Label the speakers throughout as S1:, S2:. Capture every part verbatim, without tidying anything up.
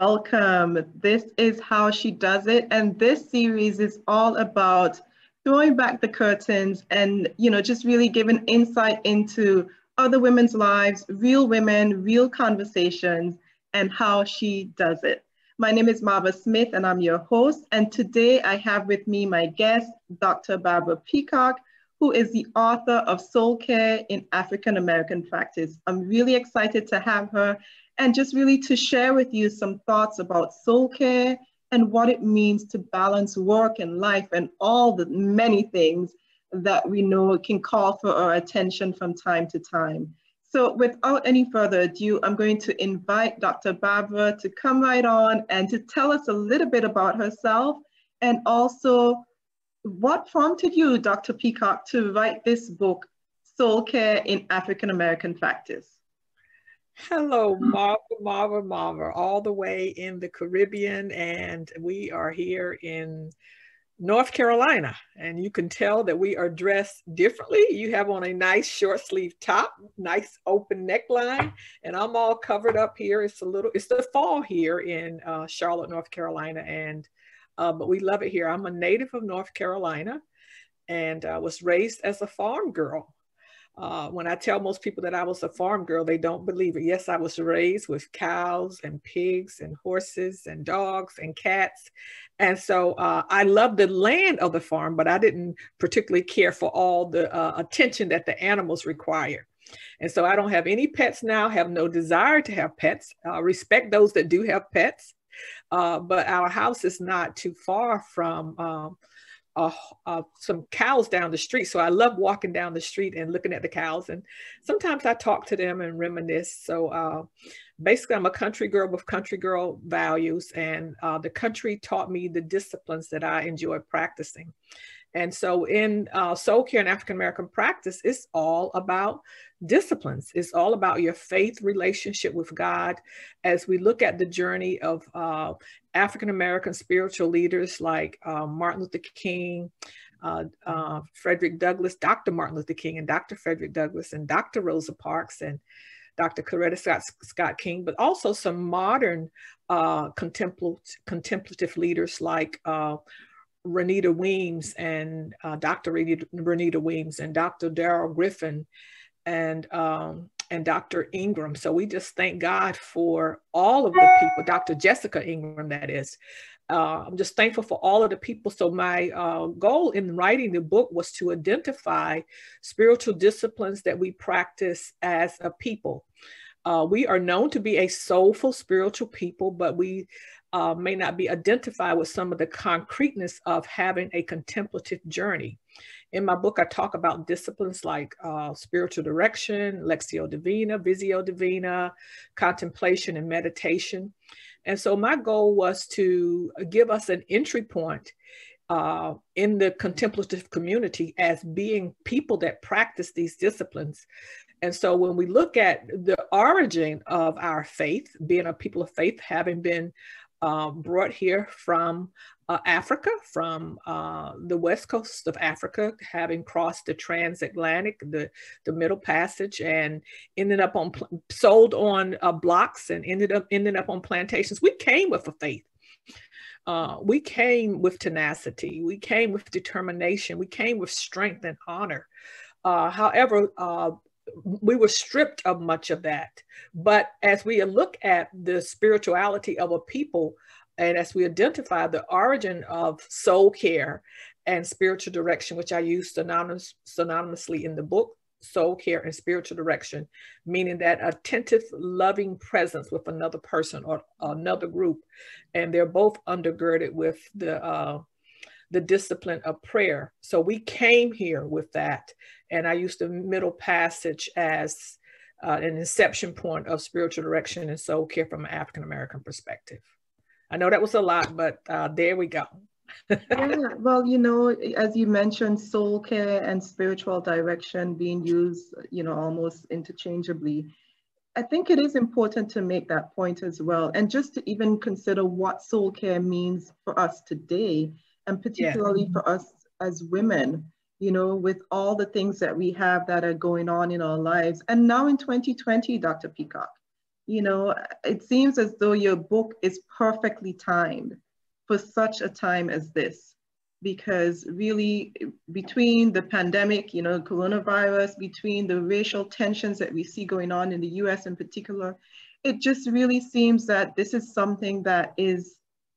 S1: Welcome. This is How She Does It. And this series is all about throwing back the curtains and, you know, just really giving insight into other women's lives, real women, real conversations, and how she does it. My name is Marva Smith, and I'm your host. And today I have with me my guest, Doctor Barbara Peacock, who is the author of Soul Care in African American Practice. I'm really excited to have her and just really to share with you some thoughts about soul care and what it means to balance work and life and all the many things that we know can call for our attention from time to time. So without any further ado, I'm going to invite Doctor Barbara to come right on and to tell us a little bit about herself, and also what prompted you, Doctor Peacock, to write this book, Soul Care in African American Practice.
S2: Hello, Marva, Marva, Marva, all the way in the Caribbean, and we are here in North Carolina, and you can tell that we are dressed differently. You have on a nice short sleeve top, nice open neckline, and I'm all covered up here. It's a little, it's the fall here in uh, Charlotte, North Carolina, and uh, but we love it here. I'm a native of North Carolina, and I uh, was raised as a farm girl. Uh, when I tell most people that I was a farm girl, they don't believe it. Yes, I was raised with cows and pigs and horses and dogs and cats. And so uh, I loved the land of the farm, but I didn't particularly care for all the uh, attention that the animals required. And so I don't have any pets now, have no desire to have pets, uh, respect those that do have pets. Uh, but our house is not too far from um, Uh, uh, some cows down the street. So I love walking down the street and looking at the cows. And sometimes I talk to them and reminisce. So uh, basically, I'm a country girl with country girl values. And uh, the country taught me the disciplines that I enjoy practicing. And so in uh, Soul Care and African American Practice, it's all about disciplines. It's all about your faith relationship with God as we look at the journey of uh, African American spiritual leaders like uh, Martin Luther King, uh, uh, Frederick Douglass, Doctor Martin Luther King and Doctor Frederick Douglass, and Doctor Rosa Parks and Doctor Coretta Scott, Scott King, but also some modern uh, contemplative, contemplative leaders like uh, Renita Weems and uh, Doctor Renita Weems and Doctor Darrell Griffin and um, and Doctor Ingram. So we just thank God for all of the people, Doctor Jessica Ingram, that is. Uh, I'm just thankful for all of the people. So my uh, goal in writing the book was to identify spiritual disciplines that we practice as a people. Uh, we are known to be a soulful spiritual people, but we uh, may not be identified with some of the concreteness of having a contemplative journey. In my book, I talk about disciplines like uh, spiritual direction, Lectio Divina, Visio Divina, contemplation and meditation. And so my goal was to give us an entry point uh, in the contemplative community as being people that practice these disciplines. And so when we look at the origin of our faith, being a people of faith, having been uh, brought here from uh, Africa, from uh, the west coast of Africa, having crossed the transatlantic, the, the Middle Passage, and ended up on, sold on uh, blocks and ended up, ended up on plantations. We came with a faith. Uh, we came with tenacity. We came with determination. We came with strength and honor. Uh, however, uh, we were stripped of much of that. But as we look at the spirituality of a people, and as we identify the origin of soul care and spiritual direction, which I use synonymous, synonymously in the book, soul care and spiritual direction, meaning that attentive, loving presence with another person or another group. And they're both undergirded with the uh, the discipline of prayer. So we came here with that. And I use the Middle Passage as uh, an inception point of spiritual direction and soul care from an African-American perspective. I know that was a lot, but uh, there we go.
S1: Yeah, well, you know, as you mentioned, soul care and spiritual direction being used, you know, almost interchangeably. I think it is important to make that point as well. And just to even consider what soul care means for us today, and particularly yeah. for us as women, you know, with all the things that we have that are going on in our lives. And now in twenty twenty, Doctor Peacock, You know, it seems as though your book is perfectly timed for such a time as this, because really between the pandemic, you know, coronavirus, between the racial tensions that we see going on in the U S in particular, it just really seems that this is something that is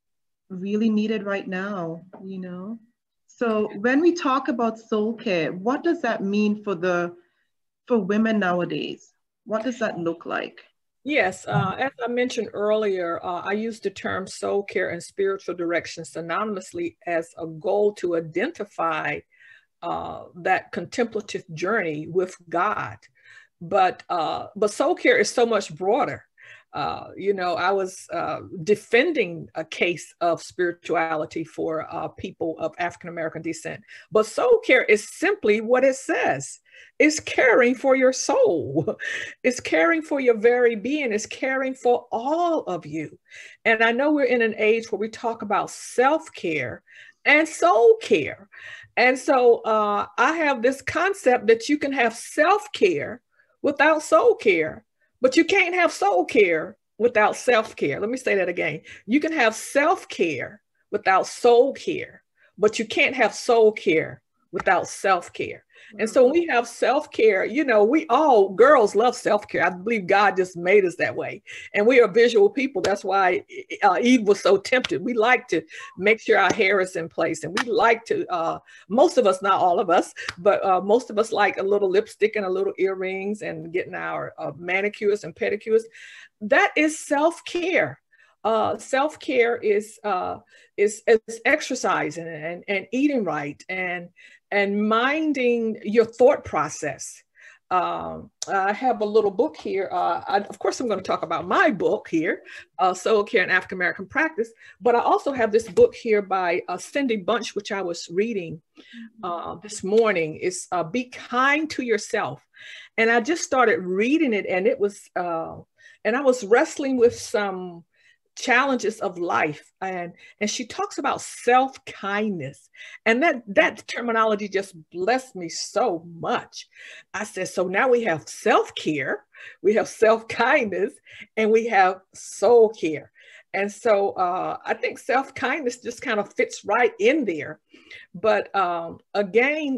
S1: really needed right now, you know? So when we talk about soul care, what does that mean for the for women nowadays? What does that look like?
S2: Yes, uh, as I mentioned earlier, uh, I use the term soul care and spiritual direction synonymously as a goal to identify uh, that contemplative journey with God. But uh, but soul care is so much broader. Uh, you know, I was uh, defending a case of spirituality for uh, people of African American descent. But soul care is simply what it says. It's caring for your soul. It's caring for your very being. It's caring for all of you. And I know we're in an age where we talk about self-care and soul care. And so uh, I have this concept that you can have self-care without soul care, but you can't have soul care without self-care. Let me say that again. You can have self-care without soul care, but you can't have soul care without self-care. And so when we have self-care, you know, we all, girls love self-care. I believe God just made us that way. And we are visual people. That's why uh, Eve was so tempted. We like to make sure our hair is in place. And we like to, uh, most of us, not all of us, but uh, most of us like a little lipstick and a little earrings and getting our uh, manicures and pedicures. That is self-care. Uh, self-care is, uh, is, is exercising and, and eating right and, and minding your thought process. Um, I have a little book here. Uh, I, of course, I'm going to talk about my book here, uh, Soul Care and African American Practice, but I also have this book here by uh, Cindy Bunch, which I was reading uh, this morning. It's uh, Be Kind to Yourself. And I just started reading it, and it was, uh, and I was wrestling with some challenges of life, and and she talks about self-kindness, and that that terminology just blessed me so much. I said, so now we have self-care, we have self-kindness, and we have soul care. And so uh, I think self-kindness just kind of fits right in there. But um, again,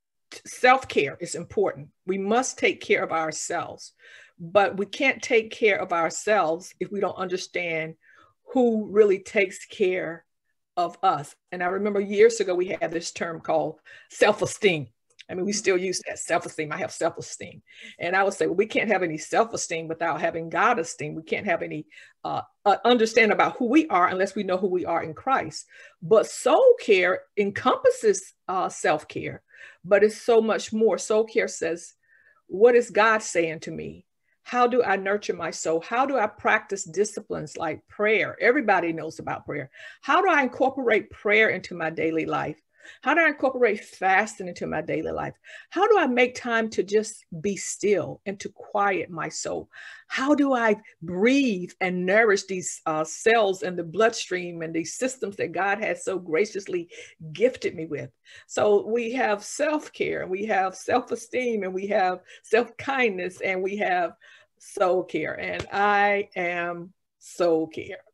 S2: self-care is important. We must take care of ourselves, but we can't take care of ourselves if we don't understand who really takes care of us. And I remember years ago, we had this term called self-esteem. I mean, we still use that, self-esteem. I have self-esteem. And I would say, well, we can't have any self-esteem without having God esteem. We can't have any uh, uh, understand about who we are unless we know who we are in Christ. But soul care encompasses uh, self-care, but it's so much more. Soul care says, what is God saying to me? How do I nurture my soul? How do I practice disciplines like prayer? Everybody knows about prayer. How do I incorporate prayer into my daily life? How do I incorporate fasting into my daily life? How do I make time to just be still and to quiet my soul? How do I breathe and nourish these uh, cells in the bloodstream and these systems that God has so graciously gifted me with? So we have self-care, we have self-esteem, and we have self-kindness, and we have soul care. And I am soul care.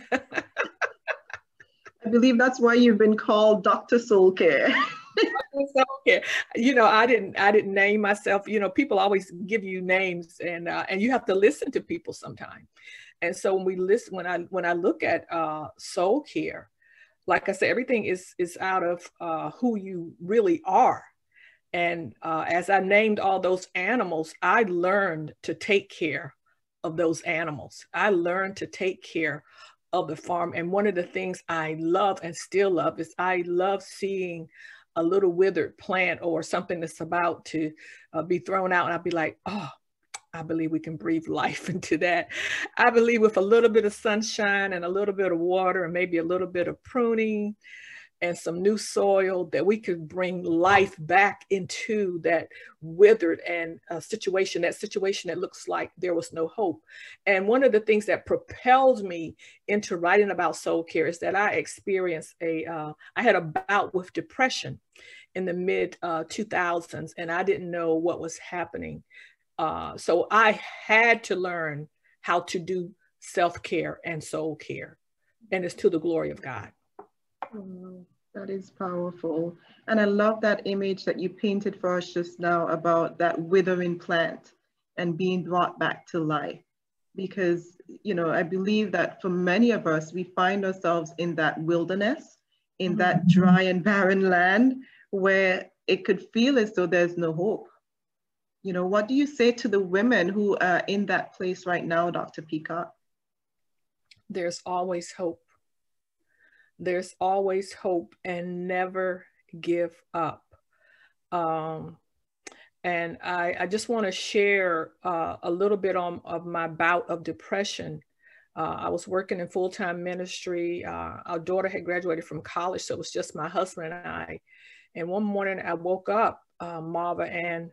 S1: I believe that's why you've been called Doctor Soul Care.
S2: Soul care. You know, I didn't, I didn't name myself. You know, people always give you names, and uh, and you have to listen to people sometimes. And so when we listen, when I when I look at uh, soul care, like I said, everything is is out of uh, who you really are. And uh, as I named all those animals, I learned to take care of those animals. I learned to take care of the farm. And one of the things I love and still love is I love seeing a little withered plant or something that's about to uh, be thrown out. And I'll be like, oh, I believe we can breathe life into that. I believe with a little bit of sunshine and a little bit of water and maybe a little bit of pruning and some new soil, that we could bring life back into that withered and uh, situation, that situation that looks like there was no hope. And one of the things that propelled me into writing about soul care is that I experienced a, uh, I had a bout with depression in the mid uh, two thousands, and I didn't know what was happening. Uh, so I had to learn how to do self-care and soul care. And it's to the glory of God.
S1: Oh, that is powerful. And I love that image that you painted for us just now about that withering plant and being brought back to life. Because, you know, I believe that for many of us, we find ourselves in that wilderness, in mm-hmm. that dry and barren land where it could feel as though there's no hope. You know, what do you say to the women who are in that place right now, Doctor Peacock?
S2: There's always hope. There's always hope, and never give up. Um, and I, I just want to share uh, a little bit on of my bout of depression. Uh, I was working in full-time ministry. Uh, our daughter had graduated from college, so it was just my husband and I. And one morning I woke up, uh, Marva, and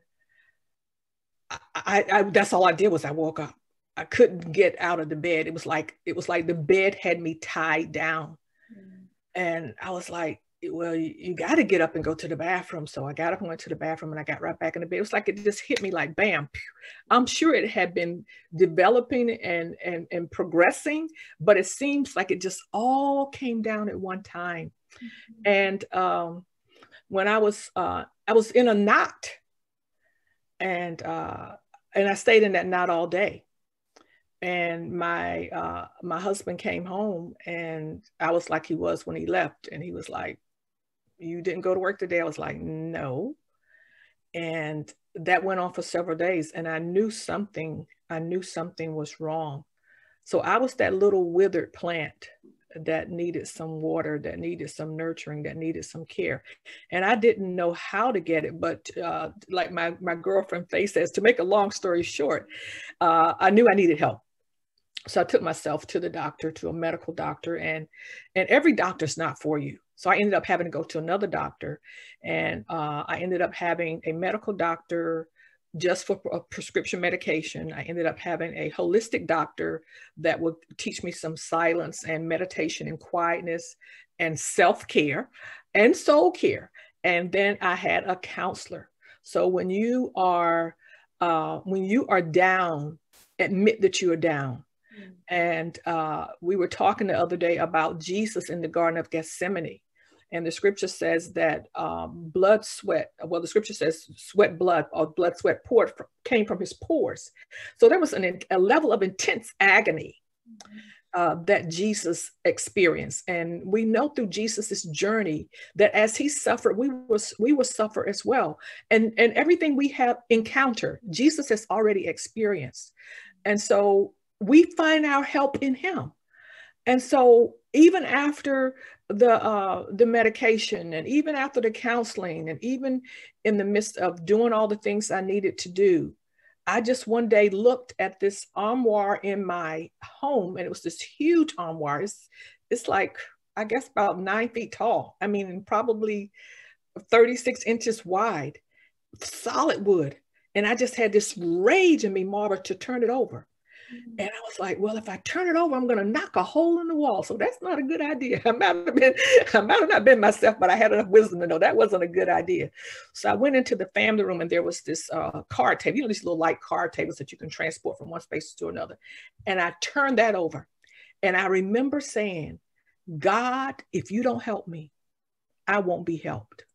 S2: I, I, I, that's all I did was I woke up. I couldn't get out of the bed. It was like, it was like the bed had me tied down. Mm. And I was like, well, you, you got to get up and go to the bathroom. So I got up and went to the bathroom, and I got right back in the bed. It was like, it just hit me like, bam. I'm sure it had been developing and, and, and progressing, but it seems like it just all came down at one time. Mm-hmm. And um, when I was, uh, I was in a knot, and, uh, and I stayed in that knot all day. And my, uh, my husband came home, and I was like he was when he left. And he was like, you didn't go to work today? I was like, no. And that went on for several days. And I knew something, I knew something was wrong. So I was that little withered plant that needed some water, that needed some nurturing, that needed some care. And I didn't know how to get it. But uh, like my, my girlfriend Faye says, to make a long story short, uh, I knew I needed help. So I took myself to the doctor, to a medical doctor, and, and every doctor's not for you. So I ended up having to go to another doctor, and uh, I ended up having a medical doctor just for a prescription medication. I ended up having a holistic doctor that would teach me some silence and meditation and quietness and self-care and soul care. And then I had a counselor. So when you are, uh, when you are down, admit that you are down. And uh, we were talking the other day about Jesus in the Garden of Gethsemane. And the scripture says that um, blood, sweat, well, the scripture says sweat, blood, or blood, sweat poured from, came from his pores. So there was an, a level of intense agony uh, that Jesus experienced. And we know through Jesus's journey that as he suffered, we was we will suffer as well. And, and everything we have encountered, Jesus has already experienced. And so we find our help in him. And so even after the uh, the medication, and even after the counseling, and even in the midst of doing all the things I needed to do, I just one day looked at this armoire in my home, and it was this huge armoire. It's, it's like, I guess about nine feet tall. I mean, probably thirty-six inches wide, solid wood. And I just had this rage in me, Marva, to turn it over. And I was like, well, if I turn it over, I'm going to knock a hole in the wall. So that's not a good idea. I might have been, I might have not been myself, but I had enough wisdom to know that wasn't a good idea. So I went into the family room, and there was this uh, card table, you know, these little light card tables that you can transport from one space to another. And I turned that over. And I remember saying, God, if you don't help me, I won't be helped.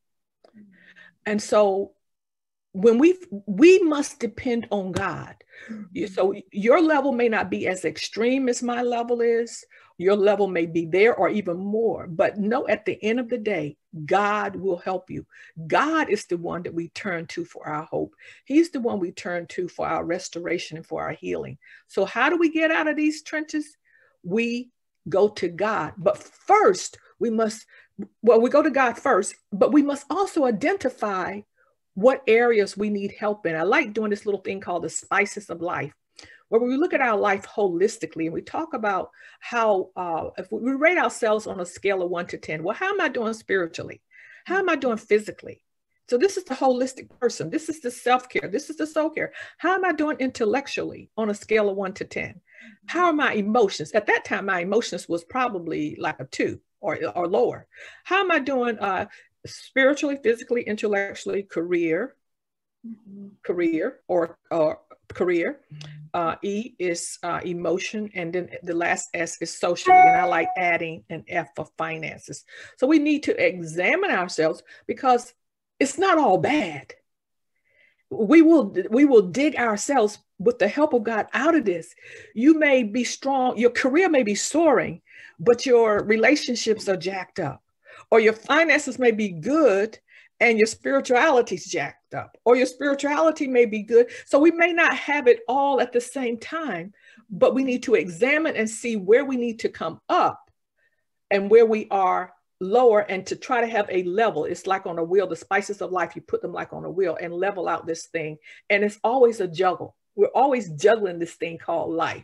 S2: And so when we we must depend on God. So your level may not be as extreme as my level is. Your level may be there or even more. But know at the end of the day, God will help you. God is the one that we turn to for our hope. He's the one we turn to for our restoration and for our healing. So how do we get out of these trenches? We go to God. But first, we must, well, we go to God first, but we must also identify what areas we need help in. I like doing this little thing called the spices of life, where we look at our life holistically, and we talk about how, uh, if we rate ourselves on a scale of one to ten, well, how am I doing spiritually? How am I doing physically? So this is the holistic person. This is the self-care. This is the soul care. How am I doing intellectually on a scale of one to ten? How are my emotions? At that time, my emotions was probably like a two or, or lower. How am I doing uh, spiritually, physically, intellectually, career, mm-hmm. career, or, or career. Uh, E is uh, emotion. And then the last S is socially. And I like adding an F for finances. So we need to examine ourselves because it's not all bad. We will, we will dig ourselves with the help of God out of this. You may be strong. Your career may be soaring, but your relationships are jacked up, or your finances may be good and your spirituality is jacked up, or your spirituality may be good. So we may not have it all at the same time, but we need to examine and see where we need to come up and where we are lower, and to try to have a level. It's like on a wheel, the spices of life, you put them like on a wheel and level out this thing. And it's always a juggle. We're always juggling this thing called life.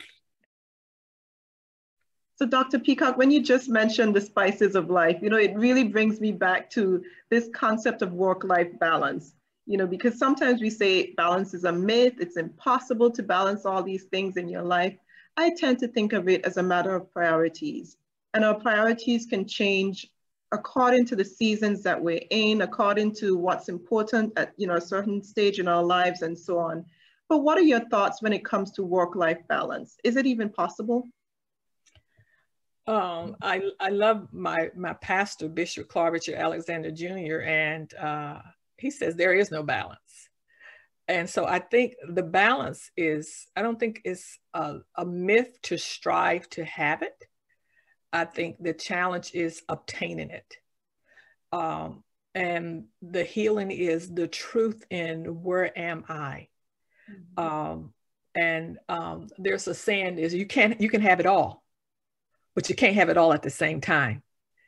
S1: So Doctor Peacock, when you just mentioned the spices of life, you know, it really brings me back to this concept of work-life balance, you know, because sometimes we say balance is a myth, it's impossible to balance all these things in your life. I tend to think of it as a matter of priorities, and our priorities can change according to the seasons that we're in, according to what's important at, you know, a certain stage in our lives and so on. But what are your thoughts when it comes to work-life balance? Is it even possible?
S2: Um, I, I love my, my pastor, Bishop Clark Richard Alexander Junior, and uh, he says there is no balance. And so I think the balance is, I don't think it's a, a myth to strive to have it. I think the challenge is obtaining it. Um, and the healing is the truth in where am I? Mm-hmm. Um, and um, there's a saying is you can't, you can have it all, but you can't have it all at the same time.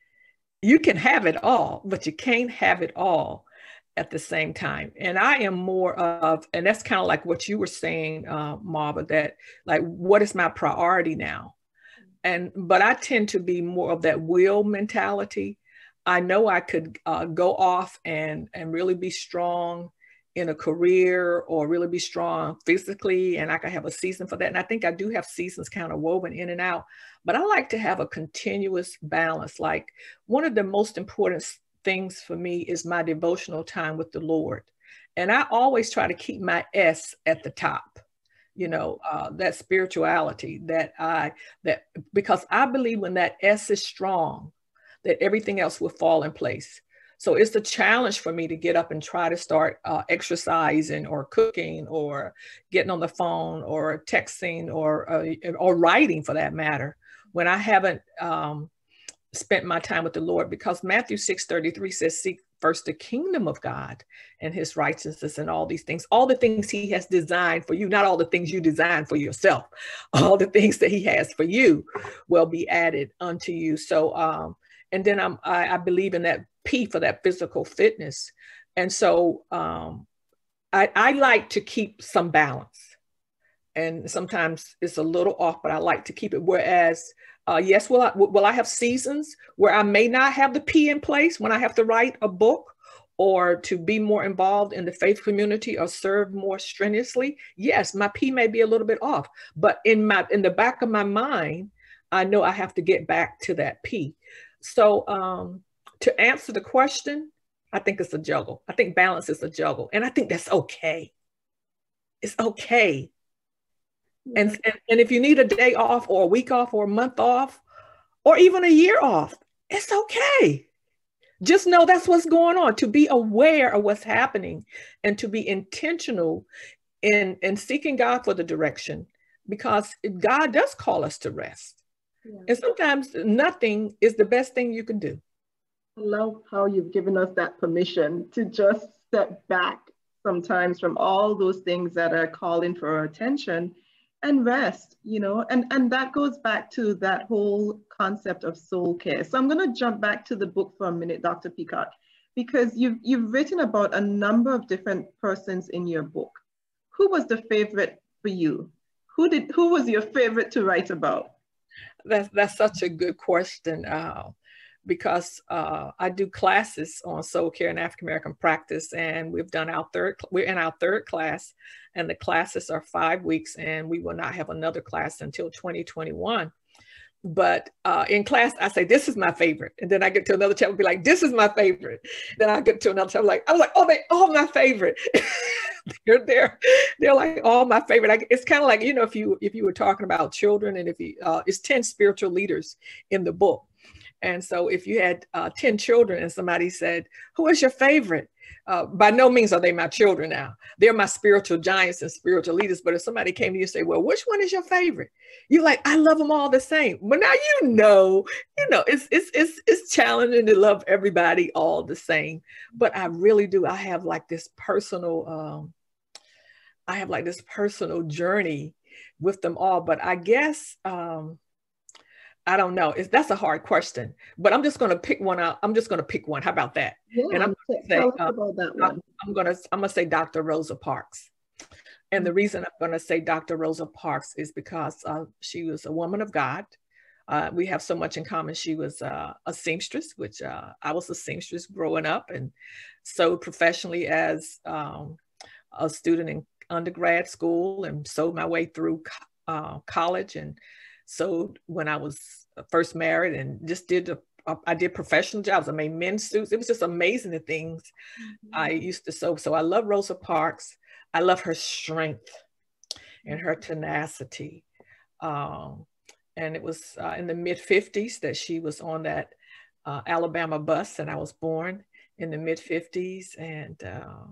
S2: You can have it all, but you can't have it all at the same time. And I am more of, and that's kind of like what you were saying, uh, Marva, that like, what is my priority now? And, but I tend to be more of that will mentality. I know I could uh, go off and, and really be strong in a career, or really be strong physically, and I could have a season for that. And I think I do have seasons kind of woven in and out, but I like to have a continuous balance. Like one of the most important things for me is my devotional time with the Lord. And I always try to keep my S at the top. You know, uh, that spirituality that I, that, because I believe when that S is strong, that everything else will fall in place. So it's a challenge for me to get up and try to start uh, exercising or cooking or getting on the phone or texting or, uh, or writing for that matter, when I haven't um, spent my time with the Lord, because Matthew six thirty-three says, seek first the kingdom of God and his righteousness and all these things, all the things he has designed for you, not all the things you design for yourself, all the things that he has for you will be added unto you. So, um, and then I'm, I, I believe in that P for that physical fitness. And so um, I, I like to keep some balance, and sometimes it's a little off, but I like to keep it. Whereas Uh, yes, will I, will I have seasons where I may not have the P in place when I have to write a book or to be more involved in the faith community or serve more strenuously? Yes, my P may be a little bit off, but in my in the back of my mind, I know I have to get back to that P. So um, to answer the question, I think it's a juggle. I think balance is a juggle, and I think that's okay. It's okay. And, and, and if you need a day off or a week off or a month off or even a year off, it's okay. Just know that's what's going on, to be aware of what's happening and to be intentional in, in seeking God for the direction, because God does call us to rest. Yeah. And sometimes nothing is the best thing you can do.
S1: I love how you've given us that permission to just step back sometimes from all those things that are calling for our attention and rest, you know, and, and that goes back to that whole concept of soul care. So I'm going to jump back to the book for a minute, Doctor Peacock, because you've, you've written about a number of different persons in your book. Who was the favorite for you? Who did, who was your favorite to write about?
S2: That's, that's such a good question. Uh, because uh, I do classes on soul care and African American practice, and we've done our third, we're in our third class, and the classes are five weeks, and we will not have another class until twenty twenty-one. But uh, in class, I say, this is my favorite. And then I get to another chapter, be like, this is my favorite. Then I get to another chapter, like, I was like, oh, they all my favorite. they're, they're, they're like all my favorite. I, it's kind of like, you know, if you, if you were talking about children and if you, uh, it's ten spiritual leaders in the book. And so if you had uh, ten children and somebody said, who is your favorite? Uh, by no means are they my children now. They're my spiritual giants and spiritual leaders. But if somebody came to you and say, well, which one is your favorite? You're like, I love them all the same. But now, you know, you know, it's, it's, it's, it's challenging to love everybody all the same. But I really do. I have like this personal, um, I have like this personal journey with them all. But I guess, um, I don't know. It's, that's a hard question, but I'm just going to pick one out. I'm just going to pick one. How about that?
S1: Yeah,
S2: and I'm
S1: going to say,
S2: uh,
S1: about that one.
S2: I'm going to, I'm going to say Doctor Rosa Parks. And the reason I'm going to say Doctor Rosa Parks is because uh, she was a woman of God. Uh, we have so much in common. She was uh, a seamstress, which uh, I was a seamstress growing up and sewed professionally as um, a student in undergrad school and sewed my way through uh, college. And so when I was first married and just did, a, I did professional jobs. I made men's suits. It was just amazing the things mm-hmm. I used to sew. So I love Rosa Parks. I love her strength and her tenacity. Um, and it was uh, in the mid fifties that she was on that uh, Alabama bus, and I was born in the mid fifties. And uh,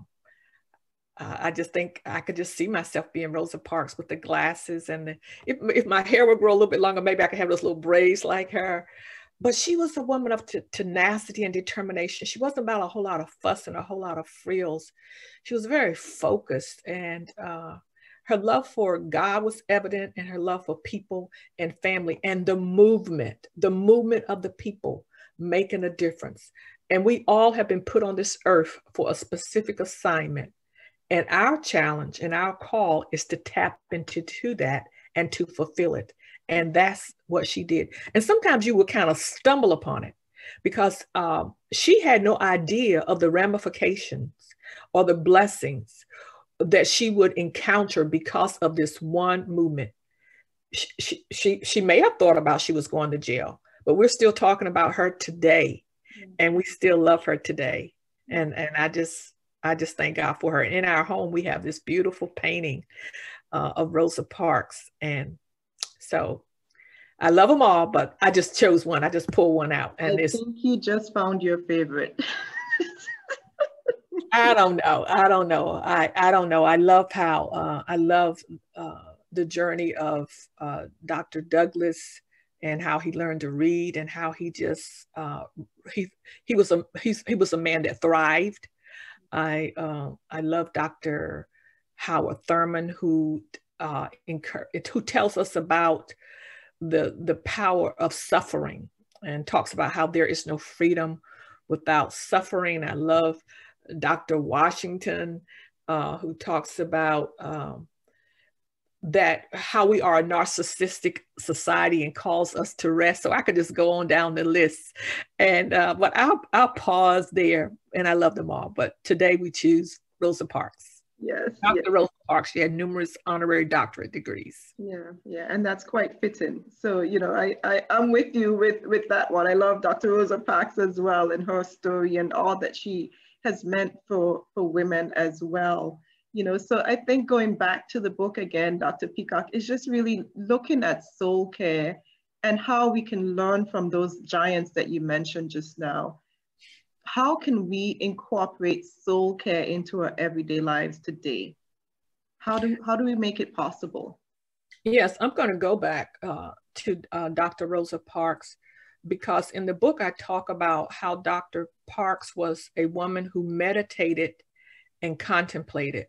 S2: Uh, I just think I could just see myself being Rosa Parks with the glasses and the, if, if my hair would grow a little bit longer, maybe I could have those little braids like her. But she was a woman of t- tenacity and determination. She wasn't about a whole lot of fuss and a whole lot of frills. She was very focused, and uh, her love for God was evident, and her love for people and family and the movement, the movement of the people making a difference. And we all have been put on this earth for a specific assignment. And our challenge and our call is to tap into to that and to fulfill it. And that's what she did. And sometimes you will kind of stumble upon it because um, she had no idea of the ramifications or the blessings that she would encounter because of this one movement. She, she, she, she may have thought about she was going to jail, but we're still talking about her today. And we still love her today. And, and I just... I just thank God for her. In our home, we have this beautiful painting uh, of Rosa Parks. And so I love them all, but I just chose one. I just pulled one out. And
S1: I
S2: it's,
S1: think you just found your favorite.
S2: I don't know. I don't know. I, I don't know. I love how, uh, I love uh, the journey of uh, Doctor Douglas and how he learned to read and how he just, uh, he, he was a, he's, he was a man that thrived. I uh, I love Doctor Howard Thurman, who uh, who tells us about the the power of suffering and talks about how there is no freedom without suffering. I love Doctor Washington, uh, who talks about um, that how we are a narcissistic society and calls us to rest. So I could just go on down the list, and uh, but I'll I'll pause there. And I love them all, but today we choose Rosa Parks.
S1: Yes,
S2: Doctor
S1: yes.
S2: Rosa Parks. She had numerous honorary doctorate degrees.
S1: Yeah, yeah, and that's quite fitting. So you know, I I am with you with with that one. I love Doctor Rosa Parks as well, and her story and all that she has meant for for women as well. You know, so I think going back to the book again, Doctor Peacock, is just really looking at soul care and how we can learn from those giants that you mentioned just now. How can we incorporate soul care into our everyday lives today? How do, how do we make it possible?
S2: Yes, I'm going to go back uh, to uh, Doctor Rosa Parks, because in the book I talk about how Doctor Parks was a woman who meditated and contemplated.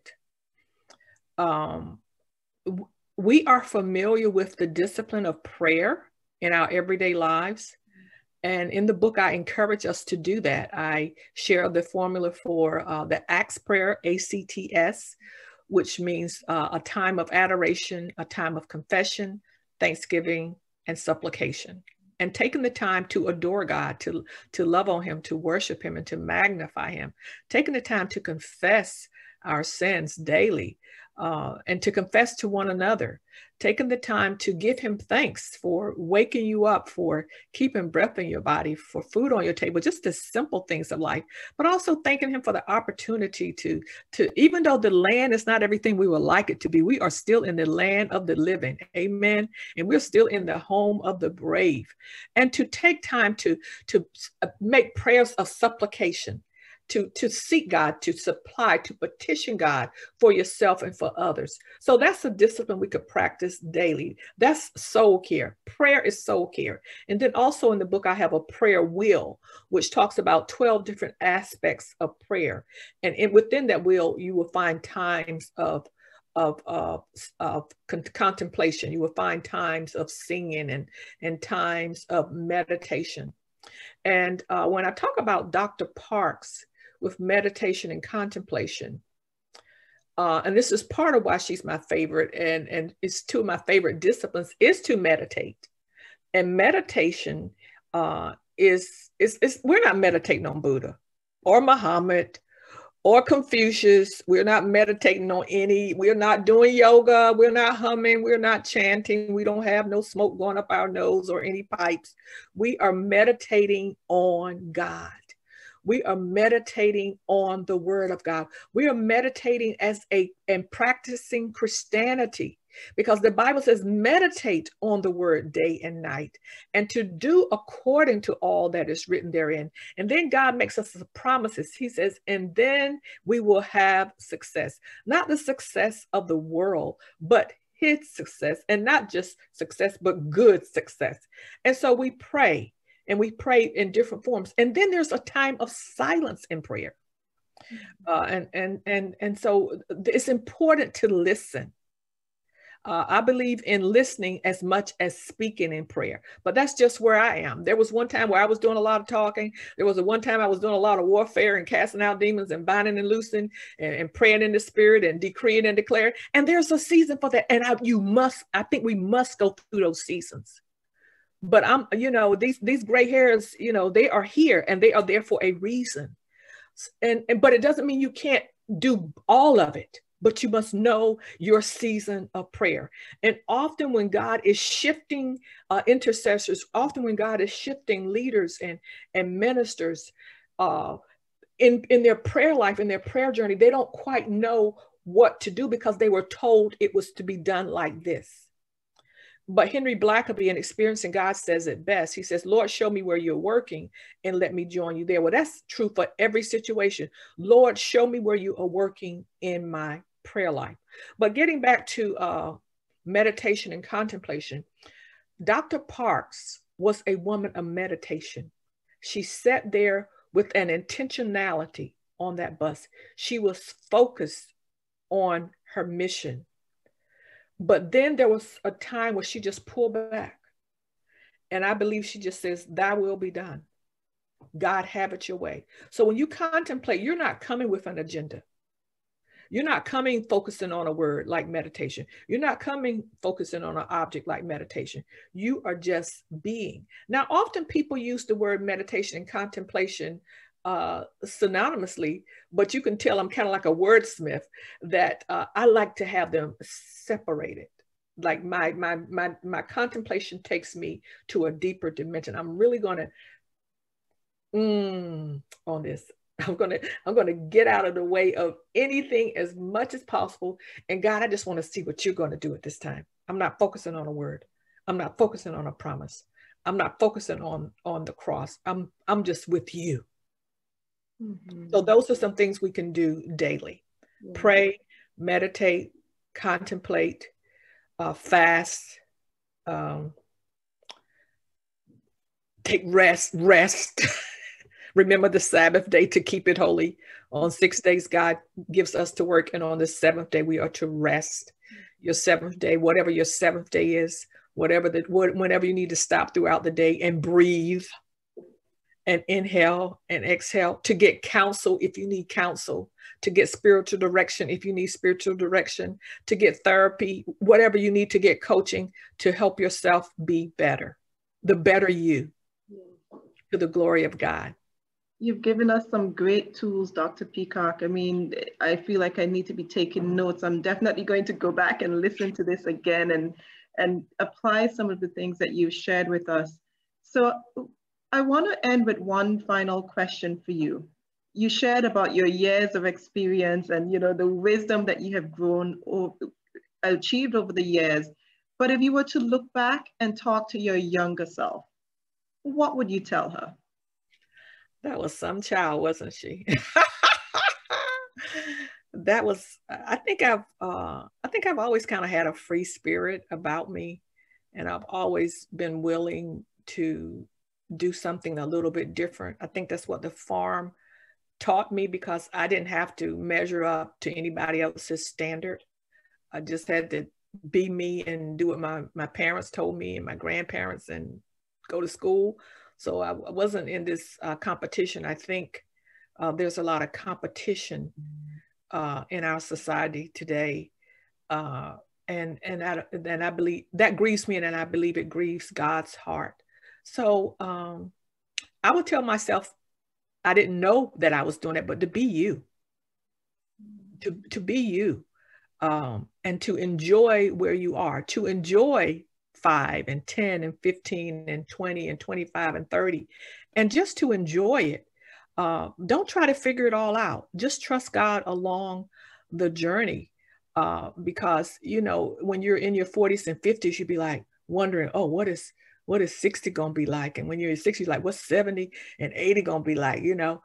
S2: Um, we are familiar with the discipline of prayer in our everyday lives. And in the book, I encourage us to do that. I share the formula for uh, the ACTS prayer, A C T S, which means uh, a time of adoration, a time of confession, thanksgiving, and supplication. And taking the time to adore God, to, to love on him, to worship him, and to magnify him. Taking the time to confess our sins daily. uh, and to confess to one another, taking the time to give him thanks for waking you up, for keeping breath in your body, for food on your table, just the simple things of life, but also thanking him for the opportunity to, to, even though the land is not everything we would like it to be, we are still in the land of the living. Amen. And we're still in the home of the brave. And to take time to, to make prayers of supplication, to, to seek God, to supply, to petition God for yourself and for others. So that's a discipline we could practice daily. That's soul care. Prayer is soul care. And then also in the book, I have a prayer wheel, which talks about twelve different aspects of prayer. And in, within that wheel, you will find times of Of, uh, of con contemplation. You will find times of singing and, and times of meditation. And uh, when I talk about Doctor Parks with meditation and contemplation, uh, and this is part of why she's my favorite, and, and it's two of my favorite disciplines, is to meditate. And meditation uh, is, is, is, we're not meditating on Buddha or Muhammad or Confucius. We're not meditating on any, we're not doing yoga, we're not humming, we're not chanting, we don't have no smoke going up our nose or any pipes. We are meditating on God. We are meditating on the word of God. We are meditating as a, and practicing Christianity, because the Bible says, meditate on the word day and night, and to do according to all that is written therein. And then God makes us promises. He says, and then we will have success, not the success of the world, but his success, and not just success, but good success. And so we pray, and we pray in different forms. And then there's a time of silence in prayer. Uh, and, and, and, and so it's important to listen. Uh, I believe in listening as much as speaking in prayer, but that's just where I am. There was one time where I was doing a lot of talking. There was a one time I was doing a lot of warfare and casting out demons and binding and loosing and, and praying in the spirit and decreeing and declaring. And there's a season for that. And I, you must, I think we must go through those seasons. But I'm, you know, these, these gray hairs, you know, they are here and they are there for a reason. And, and, but it doesn't mean you can't do all of it. But you must know your season of prayer. And often when God is shifting uh, intercessors, often when God is shifting leaders and, and ministers uh, in, in their prayer life, in their prayer journey, they don't quite know what to do because they were told it was to be done like this. But Henry Blackaby, in Experiencing God, says it best. He says, Lord, show me where you're working and let me join you there. Well, that's true for every situation. Lord, show me where you are working in my prayer life. But getting back to uh, meditation and contemplation, Doctor Parks was a woman of meditation. She sat there with an intentionality on that bus. She was focused on her mission. But then there was a time where she just pulled back. And I believe she just says, thy will be done. God, have it your way. So when you contemplate, you're not coming with an agenda. You're not coming focusing on a word like meditation. You're not coming focusing on an object like meditation. You are just being. Now, often people use the word meditation and contemplation uh, synonymously, but you can tell I'm kind of like a wordsmith, that uh, I like to have them separated. Like my, my, my, my contemplation takes me to a deeper dimension. I'm really going to mm, on this. I'm going to, I'm going to get out of the way of anything as much as possible. And God, I just want to see what you're going to do at this time. I'm not focusing on a word. I'm not focusing on a promise. I'm not focusing on, on the cross. I'm, I'm just with you. Mm-hmm. So those are some things we can do daily. Yeah. Pray, meditate, contemplate, uh, fast, um, take rest, rest. Remember the Sabbath day to keep it holy. On six days, God gives us to work. And on the seventh day, we are to rest. Your seventh day, whatever your seventh day is, whatever the, whenever you need to stop throughout the day and breathe and inhale and exhale, to get counsel if you need counsel, to get spiritual direction if you need spiritual direction, to get therapy, whatever you need to get coaching to help yourself be better, the better you, to the glory of God.
S1: You've given us some great tools, Doctor Peacock. I mean, I feel like I need to be taking notes. I'm definitely going to go back and listen to this again and, and apply some of the things that you've shared with us. So I want to end with one final question for you. You shared about your years of experience and, you know, the wisdom that you have grown or achieved over the years. But if you were to look back and talk to your younger self, what would you tell her?
S2: That was some child, wasn't she? That was, I think I've, uh, I think I've always kind of had a free spirit about me, and I've always been willing to do something a little bit different. I think that's what the farm taught me, because I didn't have to measure up to anybody else's standard. I just had to be me and do what my, my parents told me and my grandparents, and go to school. So I wasn't in this uh, competition. I think uh, there's a lot of competition uh, in our society today. Uh, and, and, I, and I believe that grieves me, and I believe it grieves God's heart. So um, I would tell myself, I didn't know that I was doing it, but to be you, to, to be you, um, and to enjoy where you are, to enjoy five and ten and fifteen and twenty and twenty-five and thirty, and just to enjoy it. Uh, don't try to figure it all out. Just trust God along the journey. Uh, because, you know, when you're in your forties and fifties, you'd be like wondering, oh, what is, what is sixty going to be like? And when you're in sixties, like, what's seventy and eighty going to be like? You know,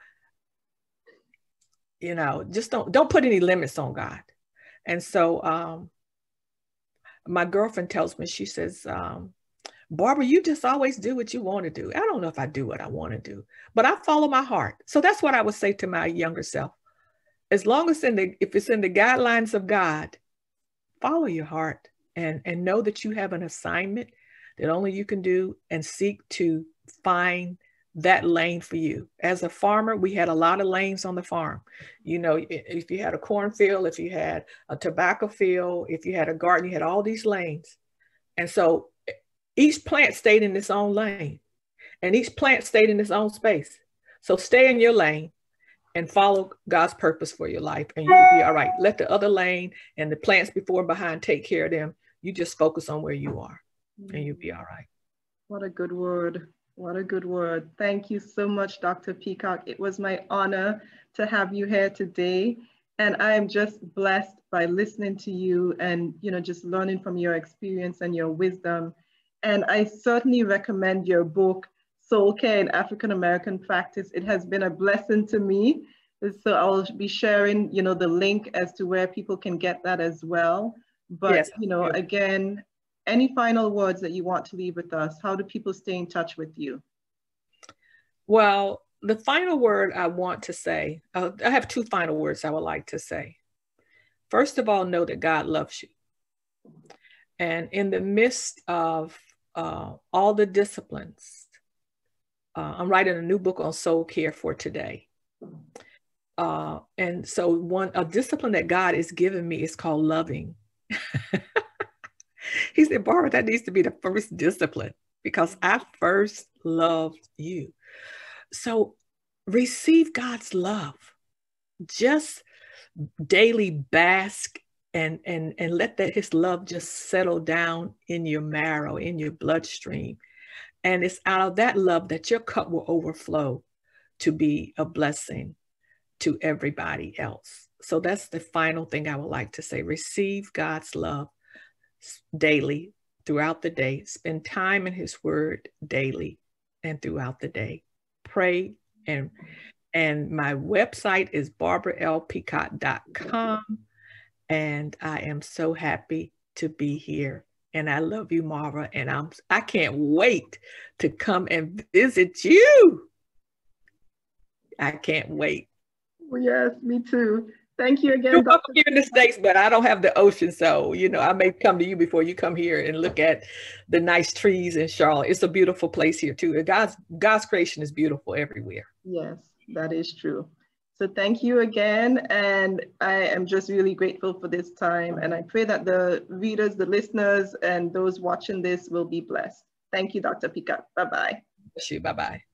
S2: you know, just don't, don't put any limits on God. And so, um, my girlfriend tells me, she says, um, Barbara, you just always do what you want to do. I don't know if I do what I want to do, but I follow my heart. So that's what I would say to my younger self. As long as in the, if it's in the guidelines of God, follow your heart, and, and know that you have an assignment that only you can do, and seek to find that lane for you. As a farmer, we had a lot of lanes on the farm. You know, if you had a cornfield, if you had a tobacco field, if you had a garden, you had all these lanes. And so each plant stayed in its own lane, and each plant stayed in its own space. So stay in your lane and follow God's purpose for your life, and you'll be all right. Let the other lane and the plants before and behind take care of them. You just focus on where you are, and you'll be all right.
S1: What a good word. What a good word. Thank you so much, Doctor Peacock. It was my honor to have you here today. And I am just blessed by listening to you and, you know, just learning from your experience and your wisdom. And I certainly recommend your book, Soul Care in African American Practice. It has been a blessing to me. So I'll be sharing, you know, the link as to where people can get that as well. But, yes, you know, again, any final words that you want to leave with us? How do people stay in touch with you?
S2: Well, the final word I want to say, uh, I have two final words I would like to say. First of all, know that God loves you. And in the midst of uh, all the disciplines, uh, I'm writing a new book on soul care for today. Uh, and so one, a discipline that God has given me is called loving. He said, Barbara, that needs to be the first discipline, because I first loved you. So receive God's love. Just daily bask and, and, and let that his love just settle down in your marrow, in your bloodstream. And it's out of that love that your cup will overflow to be a blessing to everybody else. So that's the final thing I would like to say. Receive God's love daily, throughout the day. Spend time in his word daily and throughout the day. Pray, and and my website is barbara l peacock dot com, and I am so happy to be here. And I love you, Marva, and I'm I can't wait to come and visit you. I can't wait.
S1: Well, yes, me too. Thank you again.
S2: You're welcome here in the States, but I don't have the ocean. So, you know, I may come to you before you come here and look at the nice trees in Charlotte. It's a beautiful place here too. God's, God's creation is beautiful everywhere.
S1: Yes, that is true. So thank you again. And I am just really grateful for this time. And I pray that the readers, the listeners, and those watching this will be blessed. Thank you, Doctor Peacock. Bye-bye.
S2: Bye-bye.